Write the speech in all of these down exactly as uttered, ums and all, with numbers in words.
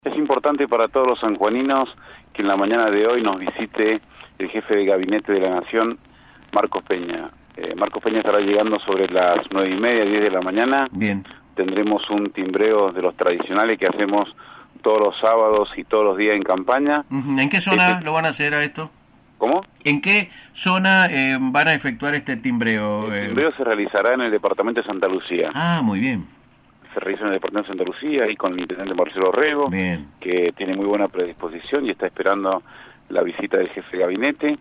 Es importante para todos los sanjuaninos que en la mañana de hoy nos visite el jefe de gabinete de la Nación, Marcos Peña. Eh, Marcos Peña estará llegando sobre las nueve y media, diez de la mañana. Bien. Tendremos un timbreo de los tradicionales que hacemos todos los sábados y todos los días en campaña. ¿En qué zona Este... lo van a hacer a esto? ¿Cómo? ¿En qué zona eh, van a efectuar este timbreo? El timbreo eh... se realizará en el departamento de Santa Lucía. Ah, muy bien. Se realiza en el departamento de Santa Lucía y con el intendente Marcelo Rego, bien, que tiene muy buena predisposición y está esperando la visita del jefe de gabinete.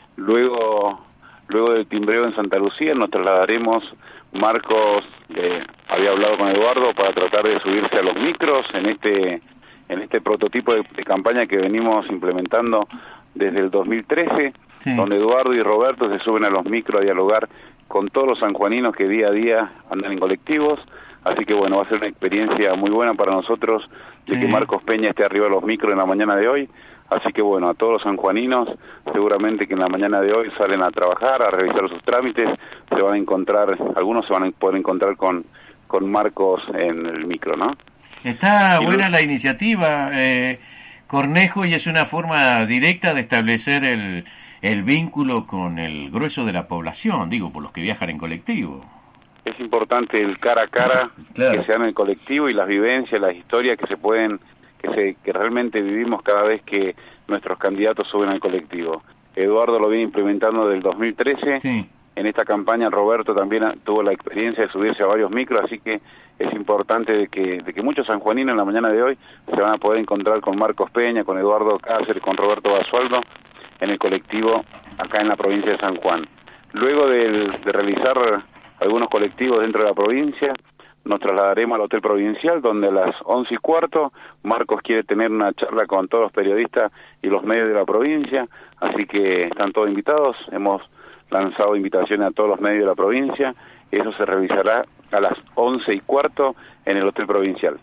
Luego, luego del timbreo en Santa Lucía nos trasladaremos. Marcos eh, había hablado con Eduardo para tratar de subirse a los micros en este en este prototipo de, de campaña que venimos implementando desde el dos mil trece, sí. Donde Eduardo y Roberto se suben a los micros a dialogar con todos los sanjuaninos que día a día andan en colectivos. Así que bueno, va a ser una experiencia muy buena para nosotros de sí. que Marcos Peña esté arriba de los micros en la mañana de hoy. Así que bueno, a todos los sanjuaninos, seguramente que en la mañana de hoy salen a trabajar, a revisar sus trámites, se van a encontrar, algunos se van a poder encontrar con, con Marcos en el micro, ¿no? Está y buena luego... la iniciativa, eh, Cornejo, y es una forma directa de establecer el, el vínculo con el grueso de la población, digo, por los que viajan en colectivo. Es importante el cara a cara claro. que se da en el colectivo y las vivencias, las historias que se pueden, que se que realmente vivimos cada vez que nuestros candidatos suben al colectivo. Eduardo lo viene implementando desde el dos mil trece. Sí. En esta campaña Roberto también tuvo la experiencia de subirse a varios micros, así que es importante de que, de que muchos sanjuaninos en la mañana de hoy se van a poder encontrar con Marcos Peña, con Eduardo Cáceres, con Roberto Basualdo en el colectivo acá en la provincia de San Juan. Luego de, de realizar algunos colectivos dentro de la provincia, nos trasladaremos al Hotel Provincial, donde a las once y cuarto Marcos quiere tener una charla con todos los periodistas y los medios de la provincia, así que están todos invitados. Hemos lanzado invitaciones a todos los medios de la provincia, eso se realizará a las once y cuarto en el Hotel Provincial.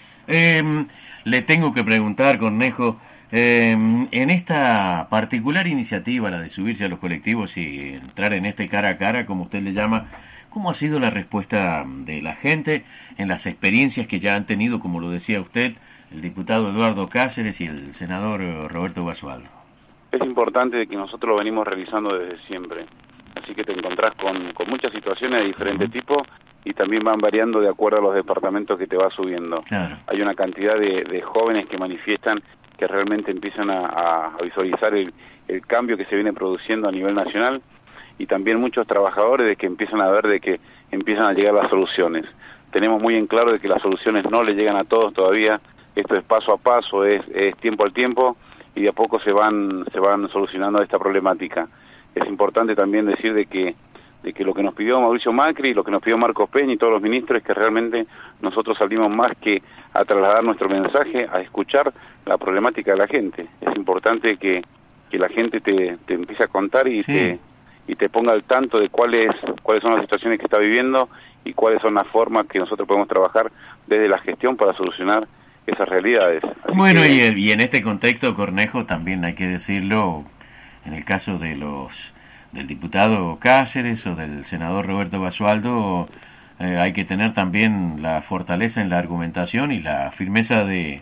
Eh, le tengo que preguntar, Cornejo, eh, en esta particular iniciativa, la de subirse a los colectivos y entrar en este cara a cara, como usted le llama, ¿cómo ha sido la respuesta de la gente en las experiencias que ya han tenido, como lo decía usted, el diputado Eduardo Cáceres y el senador Roberto Basualdo? Es importante que nosotros lo venimos realizando desde siempre, así que te encontrás con, con muchas situaciones de diferente uh-huh. tipo y también van variando de acuerdo a los departamentos que te vas subiendo. Claro. Hay una cantidad de, de jóvenes que manifiestan que realmente empiezan a, a visualizar el, el cambio que se viene produciendo a nivel nacional, y también muchos trabajadores de que empiezan a ver de que empiezan a llegar las soluciones. Tenemos muy en claro de que las soluciones no le llegan a todos todavía, esto es paso a paso, es, es tiempo al tiempo, y de a poco se van se van solucionando esta problemática. Es importante también decir de que de que lo que nos pidió Mauricio Macri, lo que nos pidió Marcos Peña y todos los ministros es que realmente nosotros salimos más que a trasladar nuestro mensaje, a escuchar la problemática de la gente. Es importante que, que la gente te, te empiece a contar y sí. te y te ponga al tanto de cuáles cuáles son las situaciones que está viviendo y cuáles son las formas que nosotros podemos trabajar desde la gestión para solucionar esas realidades. Así bueno, que... y, y en este contexto, Cornejo, también hay que decirlo, en el caso de los del diputado Cáceres o del senador Roberto Basualdo, eh, hay que tener también la fortaleza en la argumentación y la firmeza de,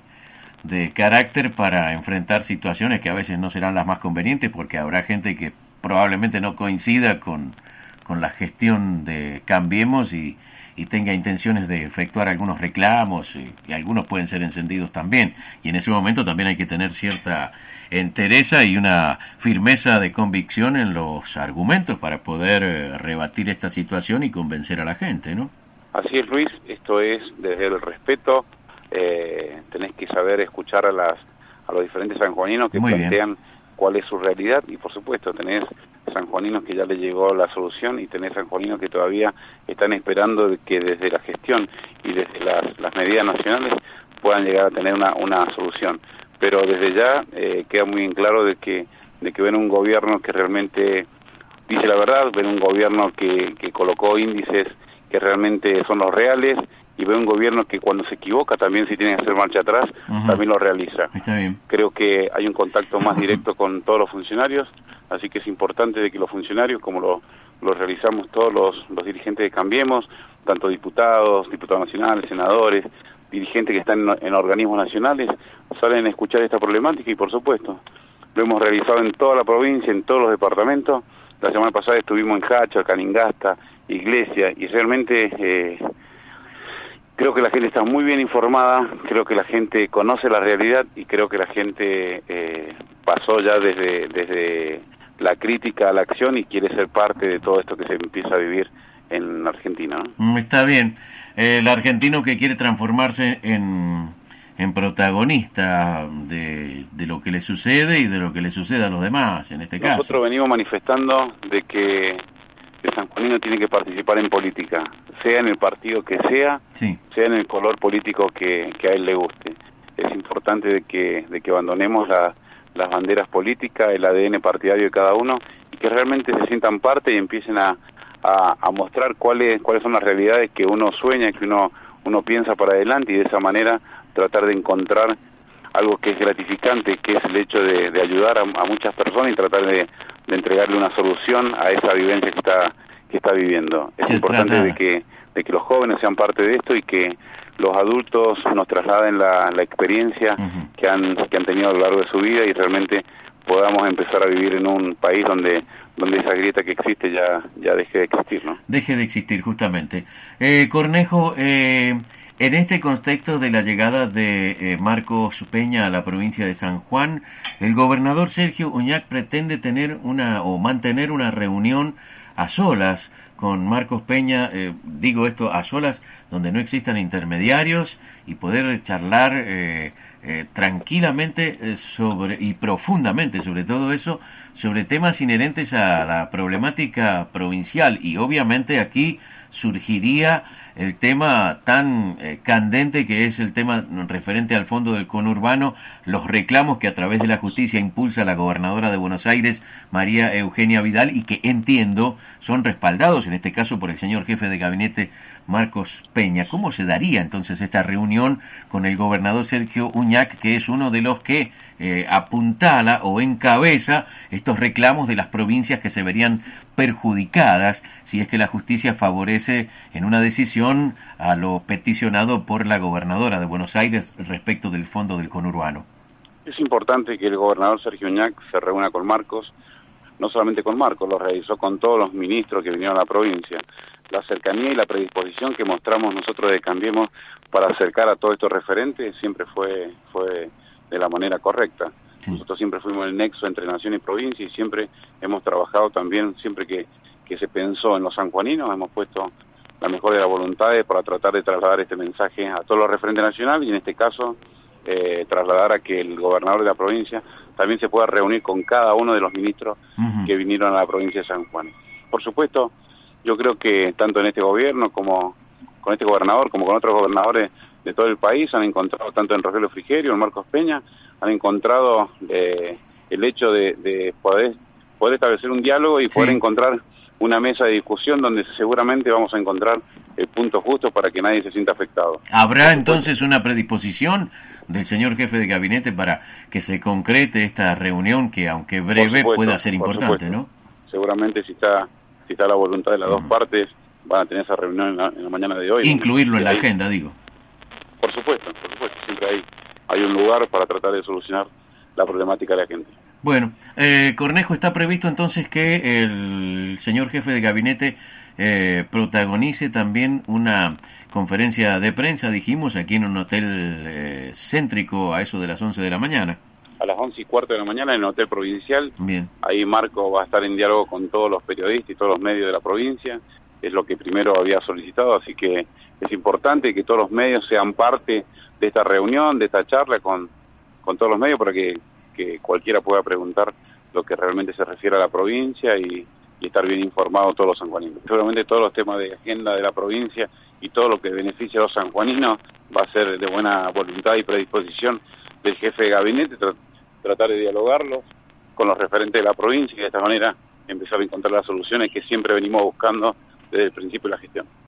de carácter para enfrentar situaciones que a veces no serán las más convenientes, porque habrá gente que probablemente no coincida con, con la gestión de Cambiemos y, y tenga intenciones de efectuar algunos reclamos y, y algunos pueden ser encendidos también, y en ese momento también hay que tener cierta entereza y una firmeza de convicción en los argumentos para poder eh, rebatir esta situación y convencer a la gente, ¿no? Así es, Luis, esto es desde el respeto, eh, tenés que saber escuchar a las a los diferentes sanjuaninos que Muy plantean bien. cuál es su realidad, y por supuesto tenés sanjuaninos que ya le llegó la solución y tenés sanjuaninos que todavía están esperando de que desde la gestión y desde las, las medidas nacionales puedan llegar a tener una, una solución. Pero desde ya eh, queda muy en claro de que de que ven un gobierno que realmente dice la verdad, ven un gobierno que, que colocó índices que realmente son los reales, y ve un gobierno que cuando se equivoca también, si tiene que hacer marcha atrás, uh-huh. también lo realiza. Está bien. Creo que hay un contacto más directo con todos los funcionarios, así que es importante de que los funcionarios, como lo, lo realizamos todos los, los dirigentes de Cambiemos, tanto diputados, diputados nacionales, senadores, dirigentes que están en, en organismos nacionales salen a escuchar esta problemática y por supuesto lo hemos realizado en toda la provincia, en todos los departamentos. La semana pasada estuvimos en Hacha, Caningasta, Iglesia, y realmente eh, creo que la gente está muy bien informada, creo que la gente conoce la realidad y creo que la gente eh, pasó ya desde, desde la crítica a la acción y quiere ser parte de todo esto que se empieza a vivir en Argentina, ¿no? Está bien. El argentino que quiere transformarse en, en protagonista de, de lo que le sucede y de lo que le sucede a los demás, en este Nosotros caso. Nosotros venimos manifestando de que el sanjuanino tiene que participar en política, sea en el partido que sea, sí. sea en el color político que, que a él le guste. Es importante de que, de que abandonemos la, las banderas políticas, el A D N partidario de cada uno, y que realmente se sientan parte y empiecen a A, a mostrar cuáles cuáles son las realidades que uno sueña, que uno uno piensa para adelante, y de esa manera tratar de encontrar algo que es gratificante, que es el hecho de, de ayudar a, a muchas personas y tratar de, de entregarle una solución a esa vivencia que está que está viviendo. Es Se importante trata... de que de que los jóvenes sean parte de esto y que los adultos nos trasladen la, la experiencia uh-huh. que han que han tenido a lo largo de su vida y realmente podamos empezar a vivir en un país donde donde esa grieta que existe ya ya deje de existir, ¿no? Deje de existir, justamente. Eh, Cornejo, eh, en este contexto de la llegada de eh, Marcos Peña a la provincia de San Juan, el gobernador Sergio Uñac pretende tener una o mantener una reunión a solas con Marcos Peña, eh, digo esto a solas, donde no existan intermediarios y poder charlar eh, eh, tranquilamente eh, sobre y profundamente sobre todo eso, sobre temas inherentes a la problemática provincial, y obviamente aquí surgiría el tema tan eh, candente que es el tema referente al fondo del conurbano, los reclamos que a través de la justicia impulsa la gobernadora de Buenos Aires, María Eugenia Vidal, y que entiendo son respaldados en este caso por el señor jefe de gabinete Marcos Peña. ¿Cómo se daría entonces esta reunión con el gobernador Sergio Uñac, que es uno de los que eh, apuntala o encabeza estos reclamos de las provincias que se verían perjudicadas si es que la justicia favorece en una decisión a lo peticionado por la gobernadora de Buenos Aires respecto del fondo del conurbano? Es importante que el gobernador Sergio Uñac se reúna con Marcos, no solamente con Marcos, lo realizó con todos los ministros que vinieron a la provincia. La cercanía y la predisposición que mostramos nosotros de Cambiemos para acercar a todos estos referentes siempre fue fue de la manera correcta. Sí. Nosotros siempre fuimos el nexo entre nación y provincia y siempre hemos trabajado también, siempre que, que se pensó en los sanjuaninos, hemos puesto la mejor de las voluntades para tratar de trasladar este mensaje a todos los referentes nacionales y en este caso eh, trasladar a que el gobernador de la provincia también se pueda reunir con cada uno de los ministros uh-huh. que vinieron a la provincia de San Juan. Por supuesto, yo creo que tanto en este gobierno como con este gobernador, como con otros gobernadores de todo el país, han encontrado, tanto en Rogelio Frigerio, en Marcos Peña, han encontrado eh, el hecho de, de poder, poder establecer un diálogo y poder sí. encontrar una mesa de discusión donde seguramente vamos a encontrar el punto justo para que nadie se sienta afectado. ¿Habrá entonces una predisposición del señor jefe de gabinete para que se concrete esta reunión que, aunque breve, supuesto, pueda ser importante, ¿no? Seguramente si está si está la voluntad de las uh-huh. dos partes, van a tener esa reunión en la, en la mañana de hoy. Incluirlo en la ahí, agenda, digo. Por supuesto, por supuesto. Siempre hay, hay un lugar para tratar de solucionar la problemática de la gente. Bueno, eh, Cornejo, ¿está previsto entonces que el señor jefe de gabinete eh, protagonice también una conferencia de prensa, dijimos, aquí en un hotel eh, céntrico a eso de las once de la mañana? A las once y cuarto de la mañana en el Hotel Provincial. Bien. Ahí Marco va a estar en diálogo con todos los periodistas y todos los medios de la provincia. Es lo que primero había solicitado, así que es importante que todos los medios sean parte de esta reunión, de esta charla con, con todos los medios para que, que cualquiera pueda preguntar lo que realmente se refiere a la provincia y, y estar bien informados todos los sanjuaninos. Seguramente todos los temas de agenda de la provincia y todo lo que beneficia a los sanjuaninos va a ser de buena voluntad y predisposición del jefe de gabinete, tra- tratar de dialogarlos con los referentes de la provincia y de esta manera empezar a encontrar las soluciones que siempre venimos buscando desde el principio de la gestión.